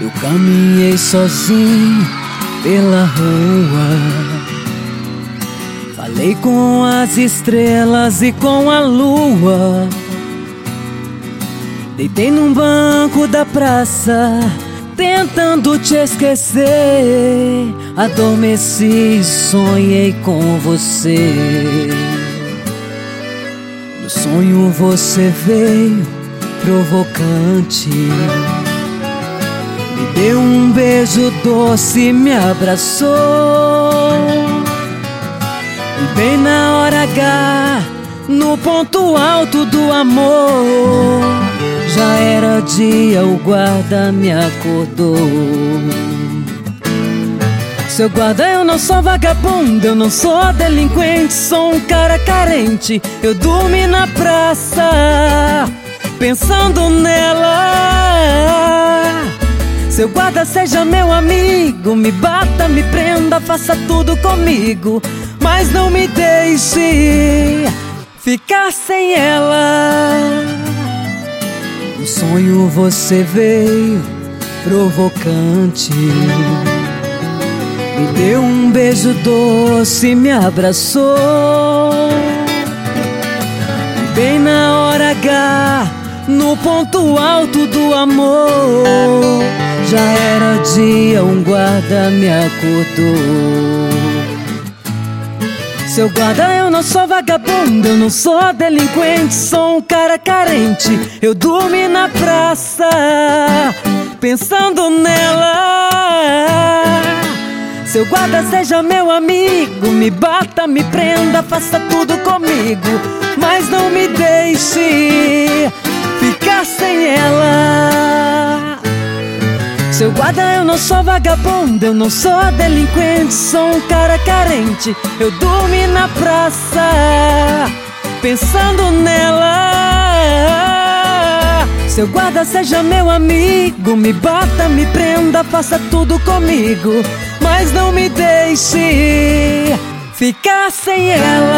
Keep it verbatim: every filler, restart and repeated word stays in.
Eu caminhei sozinho pela rua, falei com as estrelas e com a lua. Deitei num banco da praça, tentando te esquecer. Adormeci e sonhei com você. No sonho você veio provocante, me deu um beijo doce, me abraçou. E bem na hora H, no ponto alto do amor, já era dia, o guarda me acordou. Seu guarda, eu não sou vagabundo, eu não sou delinquente, sou um cara carente. Eu dormi na praça, pensando nela. Seu guarda, seja meu amigo, me bata, me prenda, faça tudo comigo, mas não me deixe ficar sem ela. No sonho você veio provocante, me deu um beijo doce, me abraçou. E bem na hora H, no ponto alto do amor, já era dia, um guarda me acordou. Seu guarda, eu não sou vagabundo, eu não sou delinquente, sou um cara carente. Eu dormi na praça, pensando nela. Seu guarda, seja meu amigo, me bata, me prenda, faça tudo comigo, mas não me deixe ficar sem ela. Seu guarda, eu não sou vagabundo, eu não sou delinquente, sou um cara carente. Eu dormi na praça, pensando nela. Seu guarda, seja meu amigo, me bata, me prenda, faça tudo comigo, mas não me deixe ficar sem ela.